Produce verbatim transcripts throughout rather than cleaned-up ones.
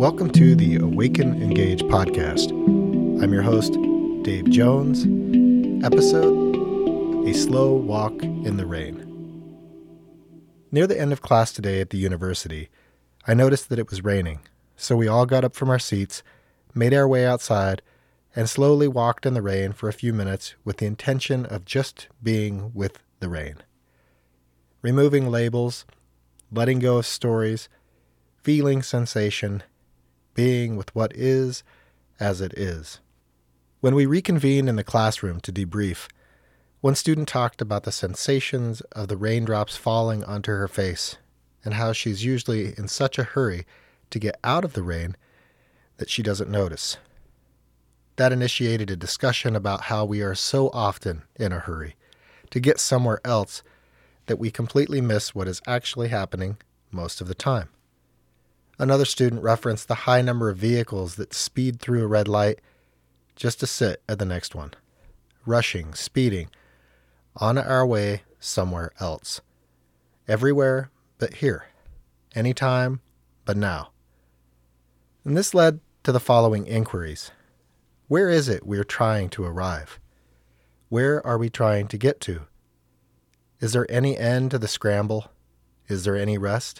Welcome to the Awaken Engage podcast. I'm your host, Dave Jones. Episode, A Slow Walk in the Rain. Near the end of class today at the university, I noticed that it was raining, so we all got up from our seats, made our way outside, and slowly walked in the rain for a few minutes with the intention of just being with the rain. Removing labels, letting go of stories, feeling sensation, being with what is as it is. When we reconvened in the classroom to debrief, one student talked about the sensations of the raindrops falling onto her face and how she's usually in such a hurry to get out of the rain that she doesn't notice. That initiated a discussion about how we are so often in a hurry to get somewhere else that we completely miss what is actually happening most of the time. Another student referenced the high number of vehicles that speed through a red light just to sit at the next one, rushing, speeding, on our way somewhere else. Everywhere but here. Anytime but now. And this led to the following inquiries. Where is it we're trying to arrive? Where are we trying to get to? Is there any end to the scramble? Is there any rest?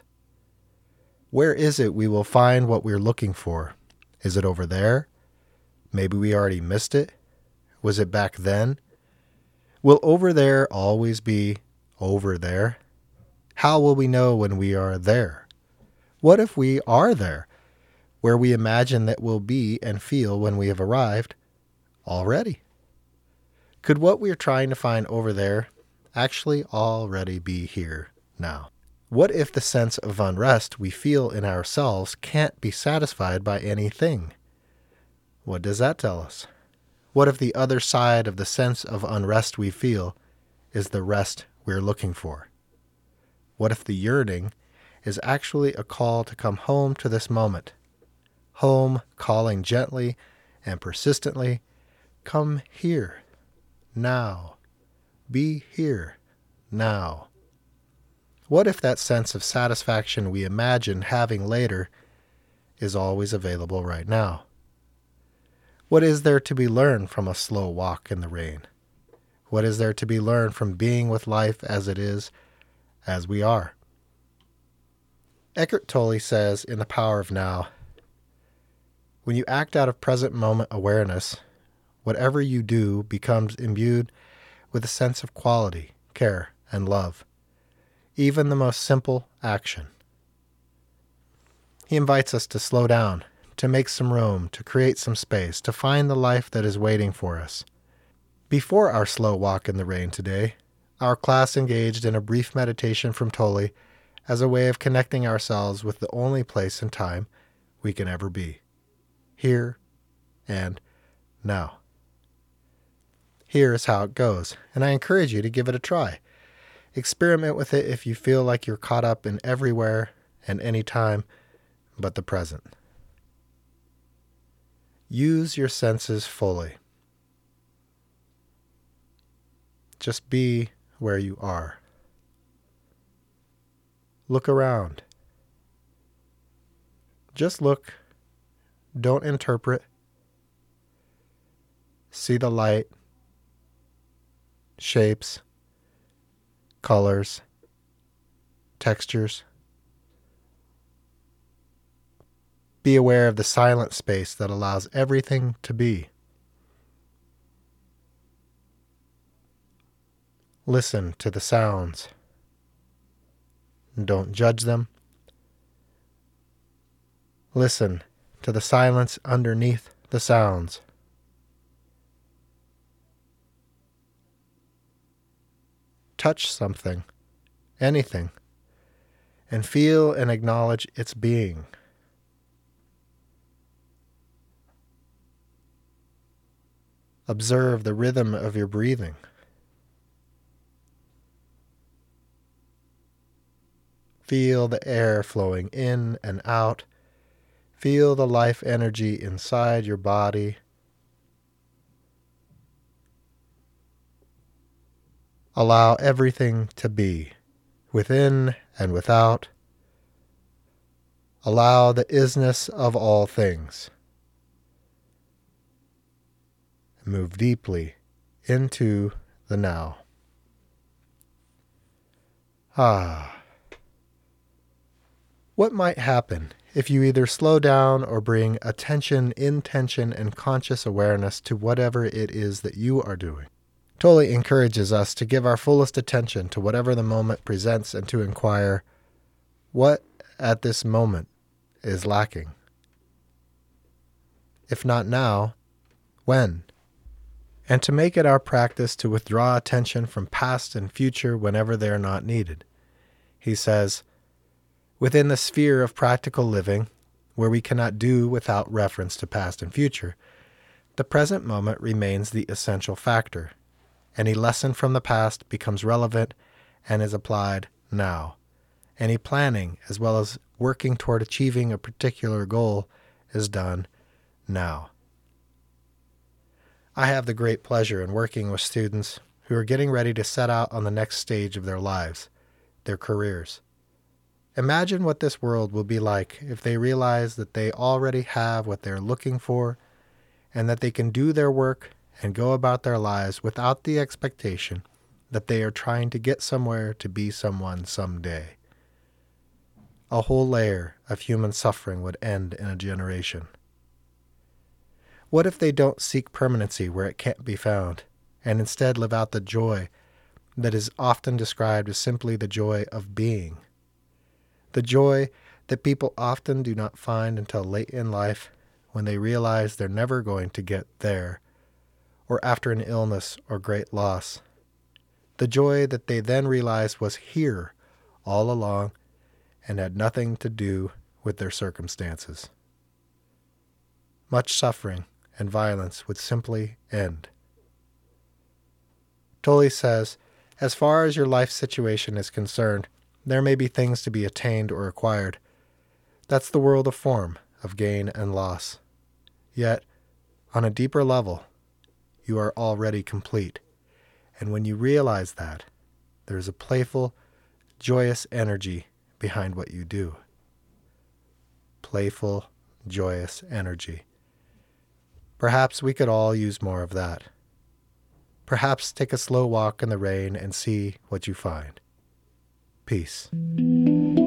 Where is it we will find what we're looking for? Is it over there? Maybe we already missed it? Was it back then? Will over there always be over there? How will we know when we are there? What if we are there, where we imagine that we'll be and feel when we have arrived already? Could what we're trying to find over there actually already be here now? What if the sense of unrest we feel in ourselves can't be satisfied by anything? What does that tell us? What if the other side of the sense of unrest we feel is the rest we're looking for? What if the yearning is actually a call to come home to this moment? Home calling gently and persistently, come here, now. Be here, now. What if that sense of satisfaction we imagine having later is always available right now? What is there to be learned from a slow walk in the rain? What is there to be learned from being with life as it is, as we are? Eckhart Tolle says in The Power of Now, when you act out of present moment awareness, whatever you do becomes imbued with a sense of quality, care, and love, even the most simple action. He invites us to slow down, to make some room, to create some space, to find the life that is waiting for us. Before our slow walk in the rain today, our class engaged in a brief meditation from Tolle as a way of connecting ourselves with the only place and time we can ever be. Here and now. Here is how it goes, and I encourage you to give it a try. Experiment with it if you feel like you're caught up in everywhere and anytime but the present. Use your senses fully. Just be where you are. Look around. Just look. Don't interpret. See the light, shapes, colors, textures. Be aware of the silent space that allows everything to be. Listen to the sounds. Don't judge them. Listen to the silence underneath the sounds. Touch something, anything, and feel and acknowledge its being. Observe the rhythm of your breathing. Feel the air flowing in and out. Feel the life energy inside your body. Allow everything to be, within and without. Allow the isness of all things. Move deeply into the now. Ah. What might happen if you either slow down or bring attention, intention, and conscious awareness to whatever it is that you are doing? Tolle encourages us to give our fullest attention to whatever the moment presents and to inquire, what at this moment is lacking? If not now, when? And to make it our practice to withdraw attention from past and future whenever they are not needed. He says, within the sphere of practical living, where we cannot do without reference to past and future, the present moment remains the essential factor. Any lesson from the past becomes relevant and is applied now. Any planning, as well as working toward achieving a particular goal, is done now. I have the great pleasure in working with students who are getting ready to set out on the next stage of their lives, their careers. Imagine what this world will be like if they realize that they already have what they're looking for and that they can do their work and go about their lives without the expectation that they are trying to get somewhere to be someone someday. A whole layer of human suffering would end in a generation. What if they don't seek permanency where it can't be found, and instead live out the joy that is often described as simply the joy of being? The joy that people often do not find until late in life when they realize they're never going to get there, or after an illness or great loss. The joy that they then realize was here all along and had nothing to do with their circumstances. Much suffering and violence would simply end. Tolle says, as far as your life situation is concerned, there may be things to be attained or acquired. That's the world of form, of gain and loss. Yet, on a deeper level, you are already complete. And when you realize that, there is a playful, joyous energy behind what you do. Playful, joyous energy. Perhaps we could all use more of that. Perhaps take a slow walk in the rain and see what you find. Peace.